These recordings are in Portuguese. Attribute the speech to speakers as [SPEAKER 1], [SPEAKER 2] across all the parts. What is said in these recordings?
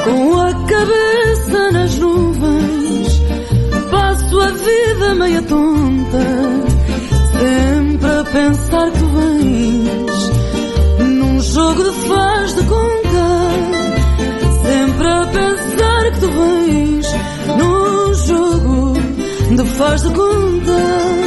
[SPEAKER 1] Com a cabeça nas nuvens, passo a vida meia tonta, sempre a pensar que tu vens num jogo de faz de conta. Sempre a pensar que tu vens num jogo de faz de conta.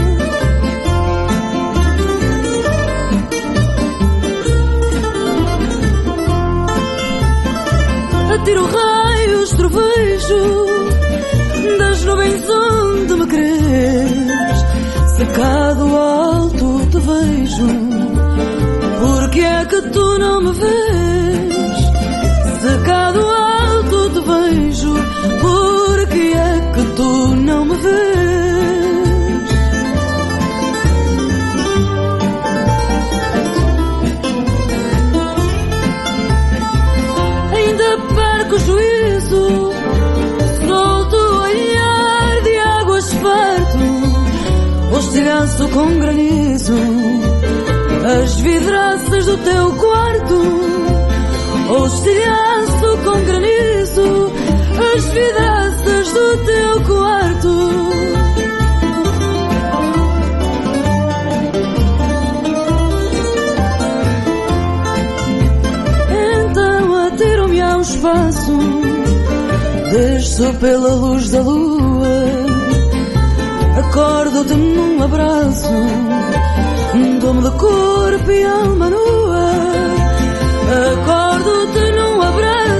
[SPEAKER 1] Atiro raios, trovejo das nuvens onde me queres. Secado alto te vejo, porque é que tu não me vês? Secado alto te vejo, porque é que tu não me vês? Ainda perco o juízo, solto o olhar de água esperto, o estilhaço com granizo, as vidraças do teu quarto, o estilhaço com granizo, as vidraças do teu quarto. Então atiro-me ao espaço, desço pela luz da lua, acordo-te num abraço, dou-me de corpo e alma nua. Acordo-te num abraço,